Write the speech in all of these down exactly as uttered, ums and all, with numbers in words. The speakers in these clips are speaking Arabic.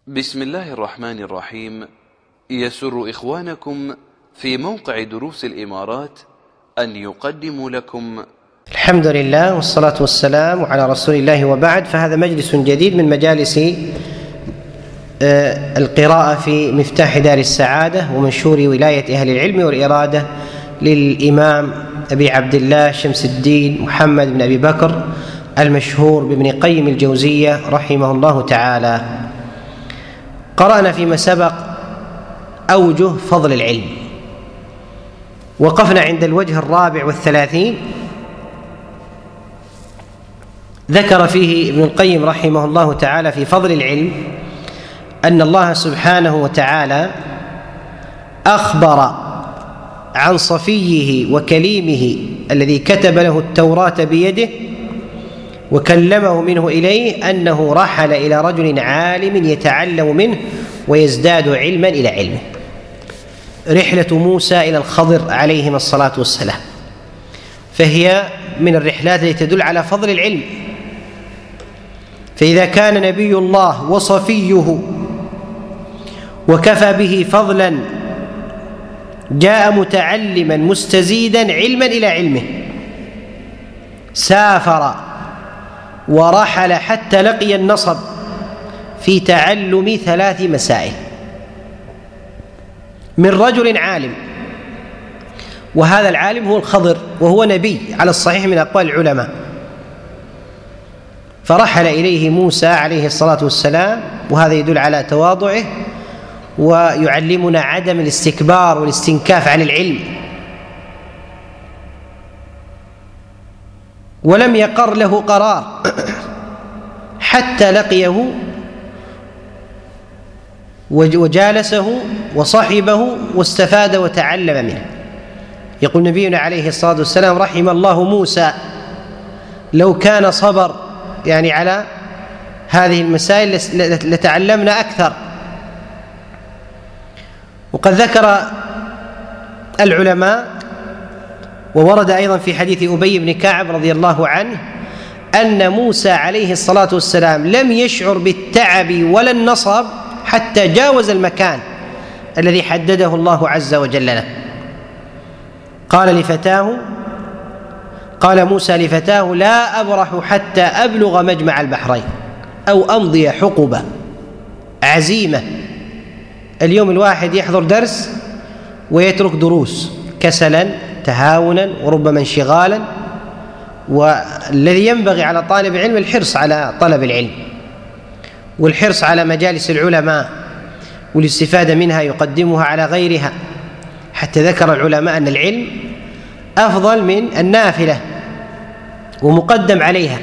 بسم الله الرحمن الرحيم. يسر إخوانكم في موقع دروس الإمارات أن يقدموا لكم الحمد لله والصلاة والسلام على رسول الله، وبعد، فهذا مجلس جديد من مجالس القراءة في مفتاح دار السعادة ومنشور ولاية أهل العلم والإرادة للإمام أبي عبد الله شمس الدين محمد بن أبي بكر المشهور بابن قيم الجوزية رحمه الله تعالى. قرأنا فيما سبق أوجه فضل العلم، وقفنا عند الوجه الرابع والثلاثين، ذكر فيه ابن القيم رحمه الله تعالى في فضل العلم أن الله سبحانه وتعالى أخبر عن صفيه وكليمه الذي كتب له التوراة بيده وكلمه منه إليه أنه رحل إلى رجل عالم يتعلم منه ويزداد علما إلى علمه. رحلة موسى إلى الخضر عليهما الصلاة والسلام، فهي من الرحلات التي تدل على فضل العلم. فإذا كان نبي الله وصفيه وكفى به فضلا جاء متعلما مستزيدا علما إلى علمه، سافر ورحل حتى لقي النصب في تعلم ثلاث مسائل من رجل عالم، وهذا العالم هو الخضر وهو نبي على الصحيح من أقوال العلماء. فرحل إليه موسى عليه الصلاة والسلام، وهذا يدل على تواضعه ويعلمنا عدم الاستكبار والاستنكاف عن العلم. ولم يقر له قرار حتى لقيه وجالسه وصحبه واستفاد وتعلم منه. يقول نبينا عليه الصلاة والسلام: رحم الله موسى لو كان صبر يعني على هذه المسائل لتعلمنا أكثر. وقد ذكر العلماء، وورد أيضا في حديث أبي بن كعب رضي الله عنه، أن موسى عليه الصلاة والسلام لم يشعر بالتعب ولا النصب حتى جاوز المكان الذي حدده الله عز وجل له. قال لفتاه قال موسى لفتاه: لا أبرح حتى أبلغ مجمع البحرين أو أمضي حقبة. عزيمة. اليوم الواحد يحضر درس ويترك دروس كسلا تهاونا وربما انشغالا، والذي ينبغي على طالب العلم الحرص على طلب العلم والحرص على مجالس العلماء والاستفادة منها، يقدمها على غيرها. حتى ذكر العلماء أن العلم أفضل من النافلة ومقدم عليها،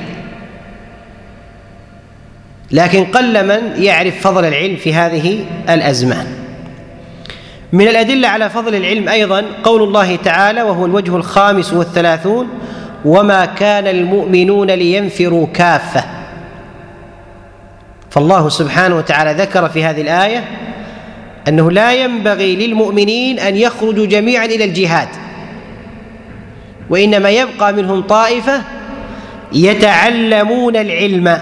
لكن قل من يعرف فضل العلم في هذه الأزمان. من الأدلة على فضل العلم أيضا قول الله تعالى، وهو الوجه الخامس والثلاثون: وما كان المؤمنون لينفروا كافة. فالله سبحانه وتعالى ذكر في هذه الآية أنه لا ينبغي للمؤمنين أن يخرجوا جميعا إلى الجهاد، وإنما يبقى منهم طائفة يتعلمون العلم.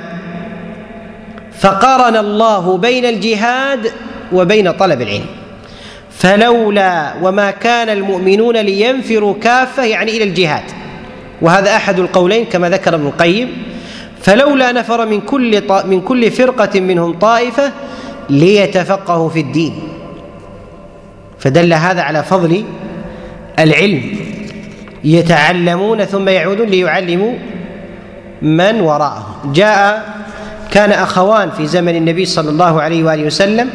فقارن الله بين الجهاد وبين طلب العلم. فلولا وما كان المؤمنون لينفروا كافة يعني إلى الجهاد، وهذا أحد القولين كما ذكر ابن القيم: فلولا نفر من كل من كل فرقة منهم طائفة ليتفقهوا في الدين. فدل هذا على فضل العلم، يتعلمون ثم يعودون ليعلموا من وراءهم. جاء كان أخوان في زمن النبي صلى الله عليه وآله وسلم،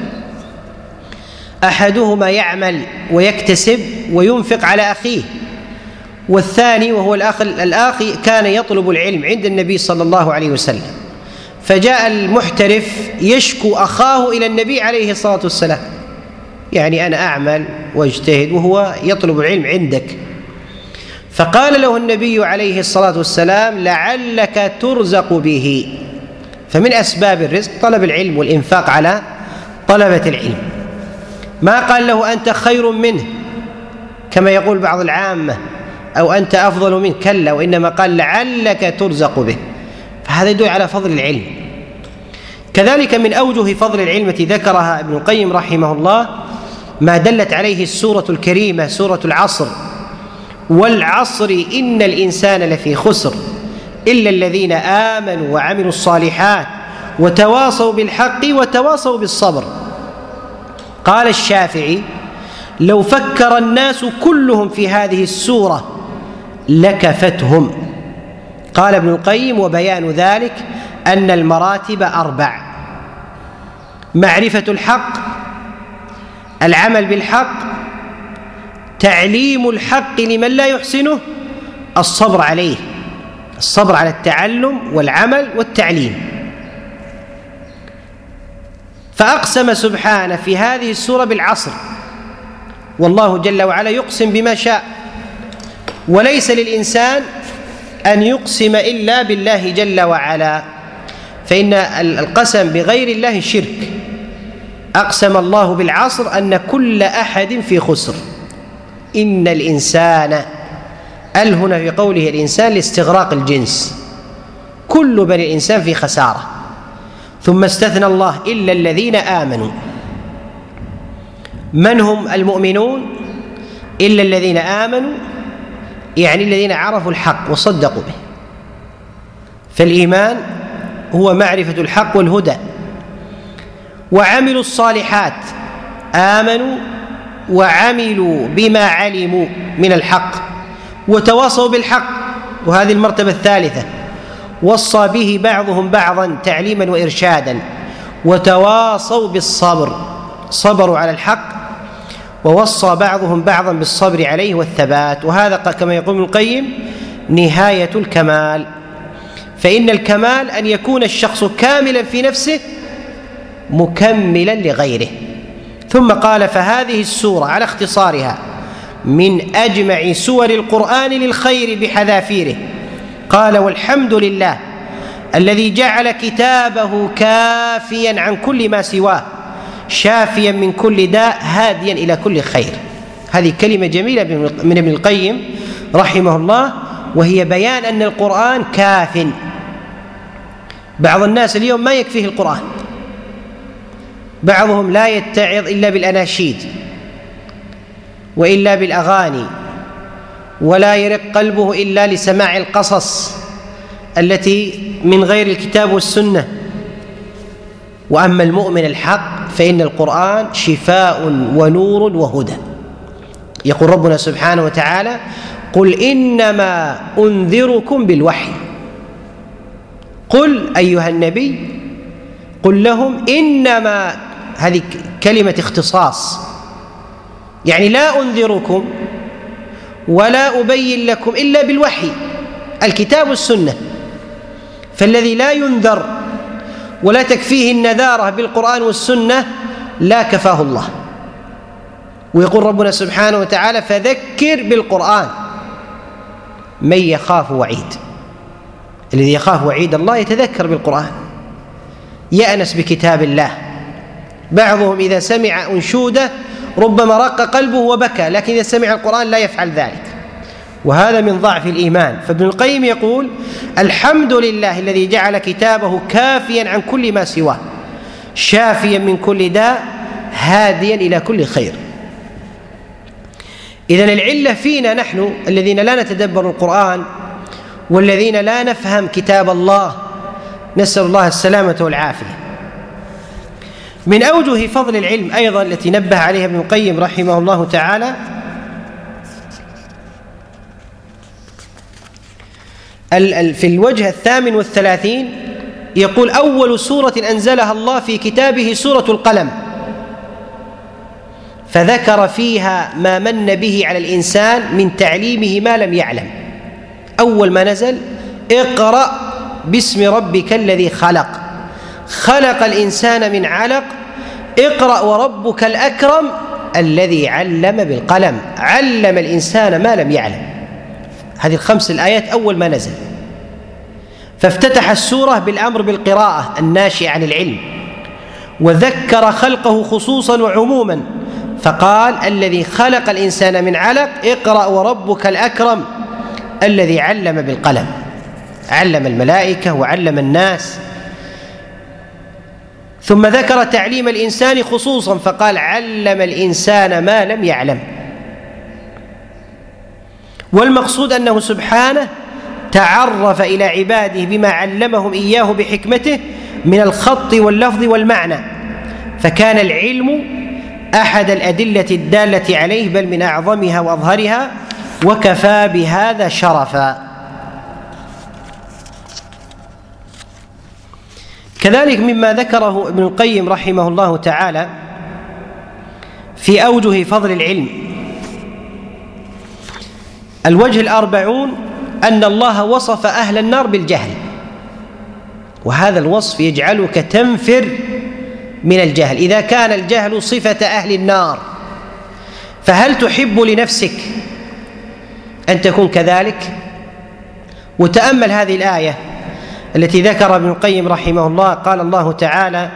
أحدهما يعمل ويكتسب وينفق على أخيه، والثاني وهو الأخ الآخ كان يطلب العلم عند النبي صلى الله عليه وسلم. فجاء المحترف يشكو أخاه إلى النبي عليه الصلاة والسلام، يعني أنا أعمل واجتهد وهو يطلب العلم عندك. فقال له النبي عليه الصلاة والسلام: لعلك ترزق به. فمن أسباب الرزق طلب العلم والإنفاق على طلبة العلم. ما قال له أنت خير منه كما يقول بعض العامة أو أنت أفضل منه، كلا، وإنما قال لعلك ترزق به. فهذا يدل على فضل العلم. كذلك من أوجه فضل العلم التي ذكرها ابن القيم رحمه الله ما دلت عليه السورة الكريمة سورة العصر: والعصر إن الإنسان لفي خسر إلا الذين آمنوا وعملوا الصالحات وتواصوا بالحق وتواصوا بالصبر. قال الشافعي: لو فكر الناس كلهم في هذه السورة لكفتهم. قال ابن القيم: وبيان ذلك أن المراتب أربع: معرفة الحق، العمل بالحق، تعليم الحق لمن لا يحسنه، الصبر عليه، الصبر على التعلم والعمل والتعليم. فأقسم سبحانه في هذه السورة بالعصر، والله جل وعلا يقسم بما شاء، وليس للإنسان أن يقسم إلا بالله جل وعلا، فإن القسم بغير الله شرك. أقسم الله بالعصر أن كل أحد في خسر. إن الإنسان، ال هنا في قوله الإنسان لاستغراق الجنس، كل بني الإنسان في خسارة. ثم استثنى الله: إلا الذين آمنوا. من هم المؤمنون؟ إلا الذين آمنوا، يعني الذين عرفوا الحق وصدقوا به. فالإيمان هو معرفة الحق والهدى. وعملوا الصالحات، آمنوا وعملوا بما علموا من الحق وتواصوا بالحق، وهذه المرتبة الثالثة. وصى به بعضهم بعضا تعليما وإرشادا. وتواصوا بالصبر، صبروا على الحق، ووصى بعضهم بعضا بالصبر عليه والثبات. وهذا كما يقول ابن القيم نهاية الكمال. فإن الكمال أن يكون الشخص كاملا في نفسه مكملا لغيره. ثم قال: فهذه السورة على اختصارها من أجمع سور القرآن للخير بحذافيره. قال: والحمد لله الذي جعل كتابه كافيا عن كل ما سواه، شافيا من كل داء، هاديا إلى كل خير. هذه كلمة جميلة من ابن القيم رحمه الله، وهي بيان أن القرآن كاف. بعض الناس اليوم ما يكفيه القرآن، بعضهم لا يتعظ إلا بالأناشيد وإلا بالأغاني، ولا يرق قلبه إلا لسماع القصص التي من غير الكتاب والسنة. وأما المؤمن الحق فإن القرآن شفاء ونور وهدى. يقول ربنا سبحانه وتعالى: قل إنما أنذركم بالوحي. قل أيها النبي، قل لهم إنما، هذه كلمة اختصاص، يعني لا أنذركم ولا أبين لكم إلا بالوحي، الكتاب والسنة. فالذي لا ينذر ولا تكفيه النذارة بالقرآن والسنة لا كفاه الله. ويقول ربنا سبحانه وتعالى: فذكر بالقرآن من يخاف وعيد. الذي يخاف وعيد الله يتذكر بالقرآن، يأنس بكتاب الله. بعضهم إذا سمع أنشودة ربما رق قلبه وبكى، لكن إذا سمع القرآن لا يفعل ذلك، وهذا من ضعف الإيمان. فابن القيم يقول: الحمد لله الذي جعل كتابه كافيا عن كل ما سواه، شافيا من كل داء، هاديا إلى كل خير. إذن العلة فينا نحن الذين لا نتدبر القرآن والذين لا نفهم كتاب الله، نسأل الله السلامة والعافية. من أوجه فضل العلم أيضا التي نبه عليها ابن القيم رحمه الله تعالى في الوجه الثامن والثلاثين، يقول: أول سورة أنزلها الله في كتابه سورة القلم، فذكر فيها ما من به على الإنسان من تعليمه ما لم يعلم. أول ما نزل: اقرأ باسم ربك الذي خلق، خلق الإنسان من علق، اقرأ وربك الأكرم الذي علم بالقلم، علم الإنسان ما لم يعلم. هذه الخمس الآيات أول ما نزل. فافتتح السورة بالأمر بالقراءة الناشئة عن العلم، وذكر خلقه خصوصا وعموما، فقال: الذي خلق الإنسان من علق، اقرأ وربك الأكرم الذي علم بالقلم، علم الملائكة وعلم الناس. ثم ذكر تعليم الإنسان خصوصا فقال علم الإنسان ما لم يعلم. والمقصود أنه سبحانه تعرف إلى عباده بما علمهم إياه بحكمته من الخط واللفظ والمعنى، فكان العلم أحد الأدلة الدالة عليه بل من أعظمها وأظهرها، وكفى بهذا شرفا. كذلك مما ذكره ابن القيم رحمه الله تعالى في أوجه فضل العلم الوجه الأربعون أن الله وصف أهل النار بالجهل، وهذا الوصف يجعلك تنفر من الجهل. إذا كان الجهل صفة أهل النار فهل تحب لنفسك أن تكون كذلك؟ وتأمل هذه الآية التي ذكر ابن القيم رحمه الله. قال الله تعالى: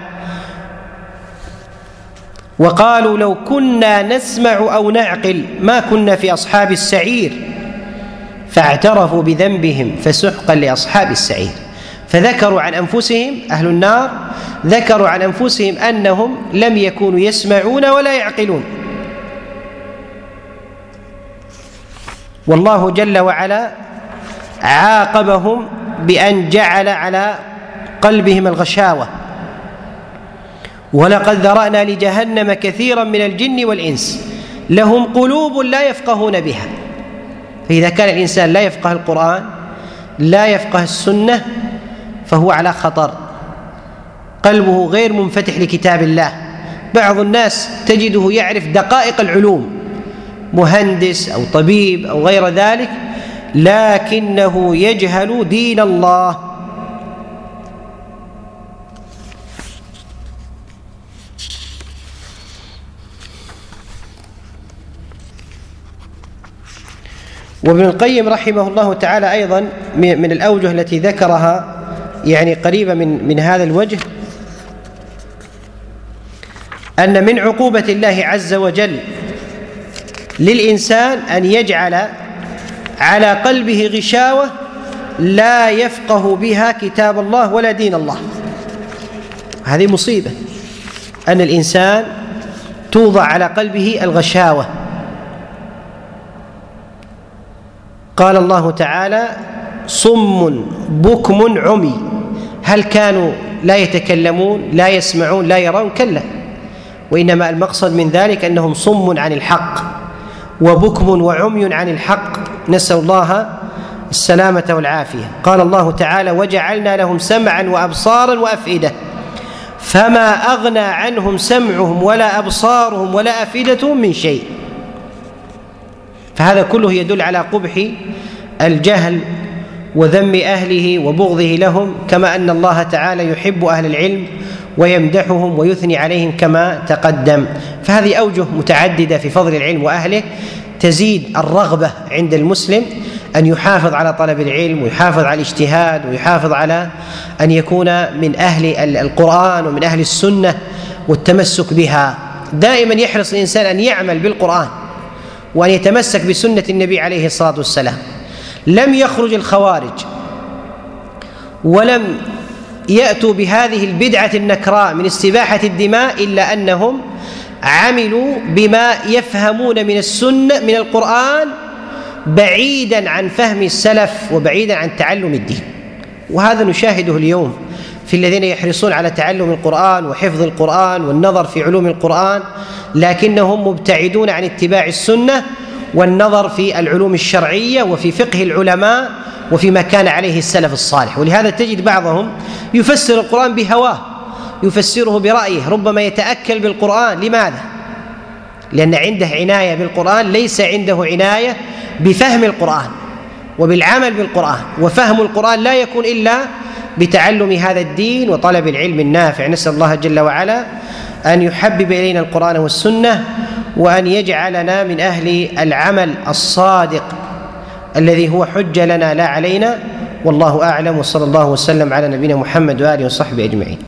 وقالوا لو كنا نسمع أو نعقل ما كنا في أصحاب السعير فاعترفوا بذنبهم فسحقا لأصحاب السعير. فذكروا عن أنفسهم أهل النار ذكروا عن أنفسهم أنهم لم يكونوا يسمعون ولا يعقلون، والله جل وعلا عاقبهم بأن جعل على قلبهم الغشاوة. ولقد ذرأنا لجهنم كثيرا من الجن والإنس لهم قلوب لا يفقهون بها. فإذا كان الإنسان لا يفقه القرآن لا يفقه السنة فهو على خطر، قلبه غير منفتح لكتاب الله. بعض الناس تجده يعرف دقائق العلوم، مهندس أو طبيب أو غير ذلك، لكنه يجهل دين الله. وابن القيم رحمه الله تعالى أيضا من الأوجه التي ذكرها يعني قريبة من من هذا الوجه أن من عقوبة الله عز وجل للإنسان أن يجعل على قلبه غشاوة لا يفقه بها كتاب الله ولا دين الله. هذه مصيبة، أن الإنسان توضع على قلبه الغشاوة. قال الله تعالى: صم بكم عمي. هل كانوا لا يتكلمون لا يسمعون لا يرون؟ كلا، وإنما المقصد من ذلك أنهم صم عن الحق وبكم وعمي عن الحق، نسأل الله السلامة والعافية. قال الله تعالى: وجعلنا لهم سمعا وأبصارا وأفئدة فما أغنى عنهم سمعهم ولا أبصارهم ولا أفئدتهم من شيء. فهذا كله يدل على قبح الجهل وذم أهله وبغضه لهم، كما أن الله تعالى يحب أهل العلم ويمدحهم ويثني عليهم كما تقدم. فهذه أوجه متعددة في فضل العلم وأهله تزيد الرغبة عند المسلم أن يحافظ على طلب العلم ويحافظ على الاجتهاد ويحافظ على أن يكون من أهل القرآن ومن أهل السنة والتمسك بها. دائما يحرص الإنسان أن يعمل بالقرآن وأن يتمسك بسنة النبي عليه الصلاة والسلام. لم يخرج الخوارج ولم يأتوا بهذه البدعة النكراء من استباحة الدماء إلا أنهم عملوا بما يفهمون من السنة من القرآن بعيدا عن فهم السلف وبعيدا عن تعلم الدين. وهذا نشاهده اليوم في الذين يحرصون على تعلم القرآن وحفظ القرآن والنظر في علوم القرآن، لكنهم مبتعدون عن اتباع السنة والنظر في العلوم الشرعية وفي فقه العلماء وفيما كان عليه السلف الصالح. ولهذا تجد بعضهم يفسر القرآن بهواه، يفسره برأيه، ربما يتأكل بالقرآن. لماذا؟ لأن عنده عناية بالقرآن، ليس عنده عناية بفهم القرآن وبالعمل بالقرآن. وفهم القرآن لا يكون إلا بتعلم هذا الدين وطلب العلم النافع. نسأل الله جل وعلا أن يحبب إلينا القرآن والسنة وأن يجعلنا من أهل العمل الصادق الذي هو حجة لنا لا علينا. والله أعلم، وصلى الله وسلم على نبينا محمد وآله وصحبه أجمعين.